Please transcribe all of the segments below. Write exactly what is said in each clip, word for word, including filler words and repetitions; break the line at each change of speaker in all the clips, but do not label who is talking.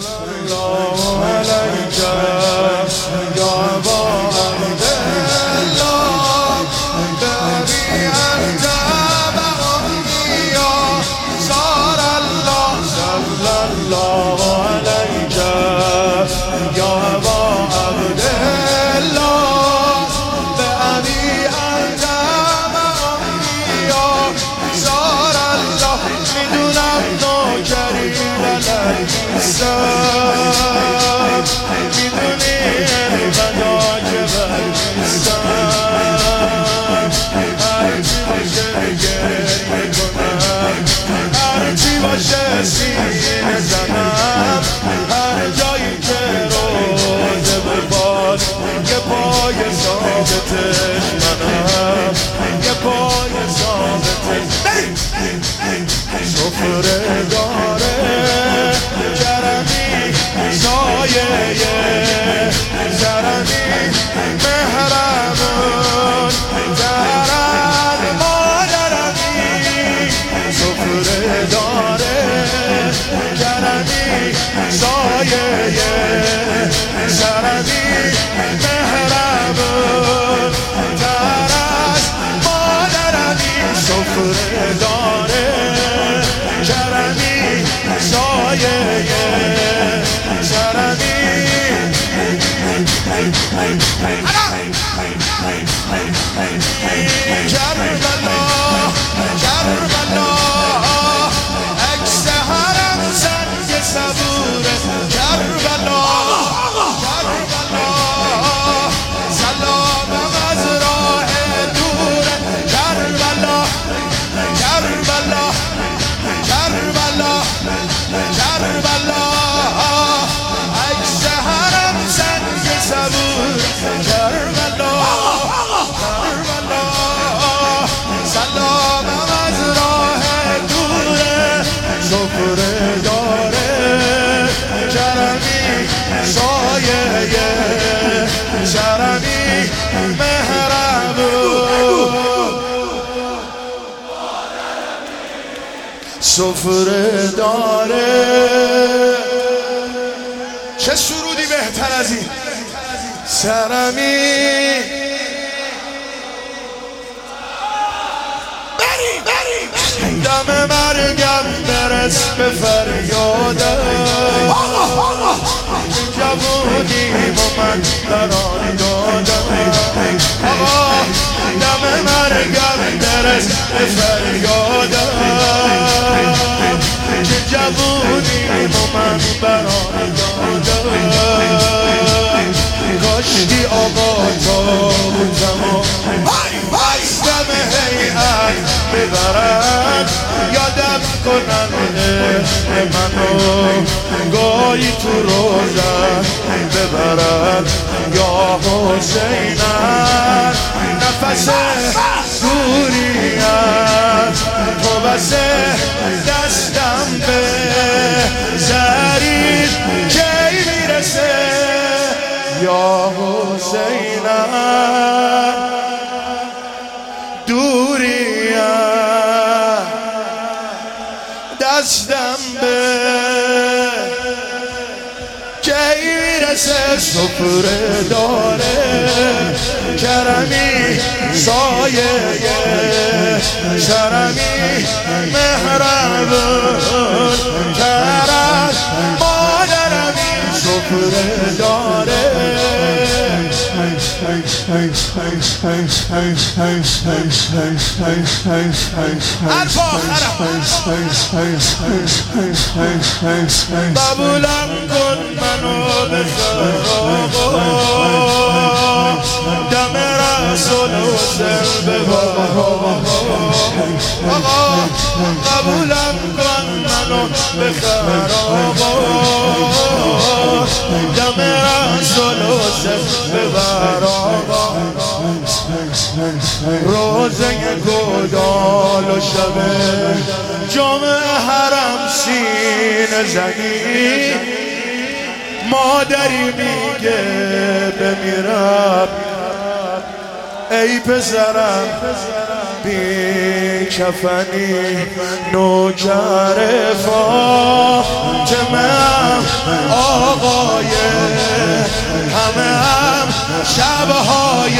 الله عليك يا أبا عبد الله بأبي أنت وأمي يا صار الله صلى الله عليك يا أبا عبد الله بأبي أنت وأمي يا صار الله میدونم نوکری للعیسان میدونی انقدر که برمیستم هرچی باشه گریه کنم هرچی باشه سینه زنم هر جایی که روزه بباد یه پای ثابتش منم یه پای ثابتش سفره داره کرمی سایه زرمی مهرمون درد مادرمی سفره داره کرمی سایه زرمی مهرمون درد مادرمی سفره داره کرمی سایه سرمی کربلا کربلا عکس حرم سنگ صبوره کربلا کربلا سلامم از راه دوره کربلا کربلا کربلا کربلا عکس حرم سنگ صبور کربلا کربلا سلامم از راه دوره سفره داره کرمی سایه شرمی مهربون سفره داره. چه سرودی بهتر از این سرمی بری بری دم مرگم برس به فریادم جوونیم و من بران دادم آقا دم مرگم برس به فریادم که جوونیم و من بران دادم کاشتی آقا تابوتم و دم هیئت ببرن یادم کنن عشق منو گاهی تو روزن ببرن یا حسینن نفس دوریت تو بس دستم به زریر کی میرسه یا حسینن دوریت دستم به کی میرسه سفره داره کرمی سایه شرمی مهربون کرد مادرمی سفره داره قبولم کن منو بخیر آقا دم رسول حسین ببر آقا قبولم کن منو بخیر آقا دم رسول حسین ببر آقا روزه گودال و شبه جامعه حرم سینه زنی مادری میگه بمیرم ای پسرم بی کفنی نوکر فاطمه هم آقای همه هم شبهای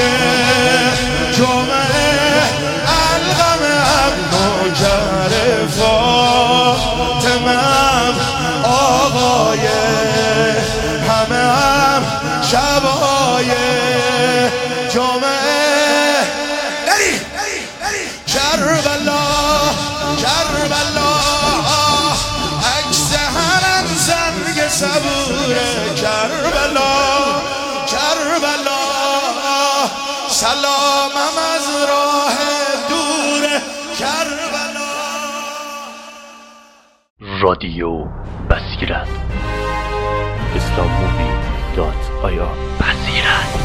جمعه الغم هم نوکر فاطمه هم آقای همه هم شبهای جمعه کربلا کربلا عکس هرم زنگ صبوره کربلا کربلا سلامم از راه دوره کربلا.
رادیو بصیرت اسلام مووی دات آیا بصیرت.